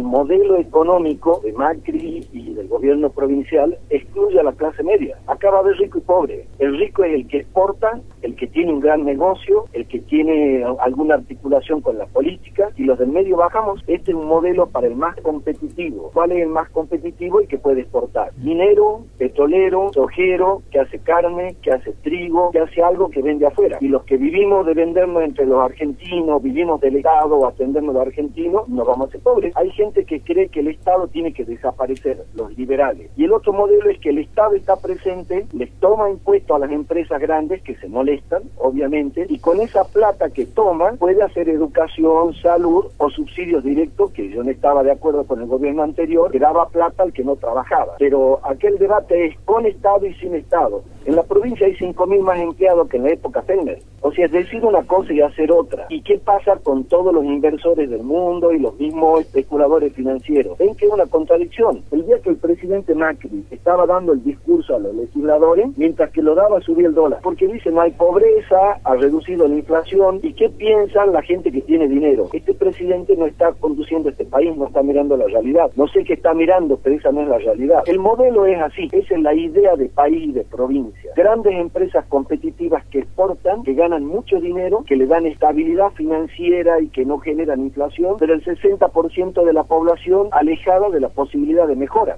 el modelo económico de Macri y del gobierno provincial excluye a la clase media. Acá va a haber rico y pobre. El rico es el que exporta, el que tiene un gran negocio, el que tiene alguna articulación con la política, y los del medio bajamos. Este es un modelo para el más competitivo. ¿Cuál es el más competitivo? El que puede exportar. Minero, petrolero, sojero, que hace carne, que hace trigo, que hace algo que vende afuera. Y los que vivimos de vendernos entre los argentinos, vivimos del Estado o atendernos a los argentinos, nos vamos a hacer pobres. Hay gente que cree que el Estado tiene que desaparecer, los liberales. Y el otro modelo es que el Estado está presente, les toma impuestos a las empresas grandes que se molestan, obviamente, y con esa plata que toma puede hacer educación, salud o subsidios directos, que yo no estaba de acuerdo con el gobierno anterior, que daba plata al que no trabajaba. Pero aquel debate es con Estado y sin Estado. En la provincia hay 5.000 más empleados que en la época Fender. O sea, es decir una cosa y hacer otra. ¿Y qué pasa con todos los inversores del mundo y los mismos especuladores financieros? Ven que es una contradicción. El día que el presidente Macri estaba dando el discurso a los legisladores, mientras que lo daba subía el dólar. Porque dice, no hay pobreza, ha reducido la inflación. ¿Y qué piensan la gente que tiene dinero? Este presidente no está conduciendo este país, no está mirando la realidad. No sé qué está mirando, pero esa no es la realidad. El modelo es así. Esa es la idea de país y de provincia. Grandes empresas competitivas que exportan, que ganan mucho dinero, que le dan estabilidad financiera y que no generan inflación, pero el 60% de la población alejada de la posibilidad de mejora.